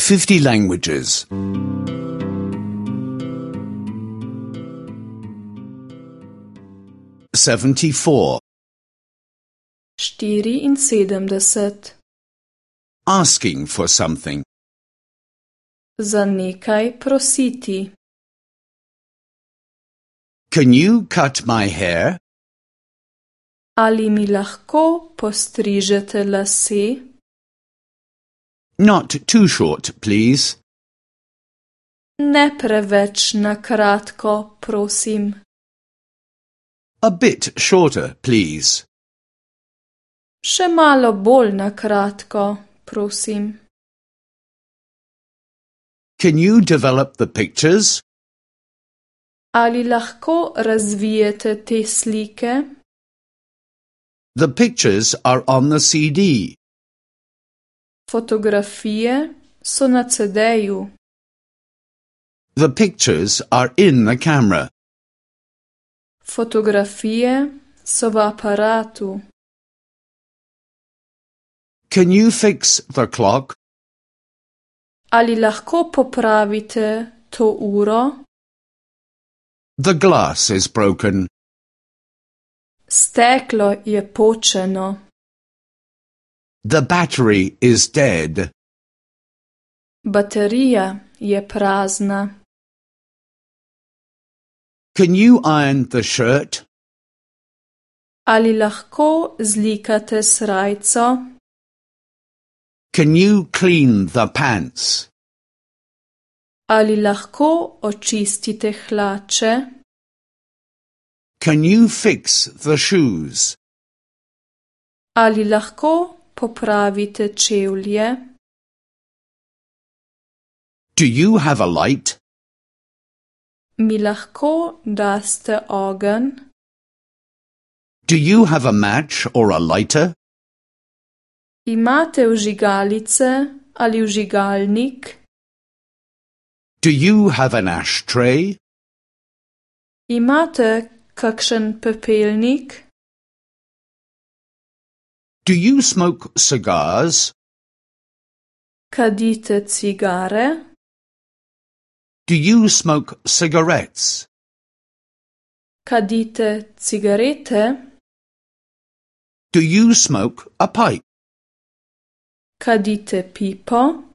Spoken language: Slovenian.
50 languages. 74. 74. Asking for something. Za nekaj prositi. Can you cut my hair? Ali mi lahko postrižete lase? Not too short, please. Ne preveč na kratko, prosim. A bit shorter, please. Še malo bolj na kratko, prosim. Can you develop the pictures? Ali lahko razvijete te slike? The pictures are on the CD. Fotografije so na CD-ju. The pictures are in the camera. Fotografije so v aparatu. Can you fix the clock? Ali lahko popravite to uro? The glass is broken. Steklo je počeno. The battery is dead. Baterija je prazna. Can you iron the shirt? Ali lahko zlikate srajco? Can you clean the pants? Ali lahko očistite hlače? Can you fix the shoes? Ali lahko popravite čevlje? Do you have a light? Mi lahko daste ogenj? Do you have a match or a lighter? Imate vžigalice ali vžigalnik? Do you have an ashtray? Imate kakšen pepelnik? Do you smoke cigars? Kadite cigare? Do you smoke cigarettes? Kadite cigarete? Do you smoke a pipe? Kadite pipo?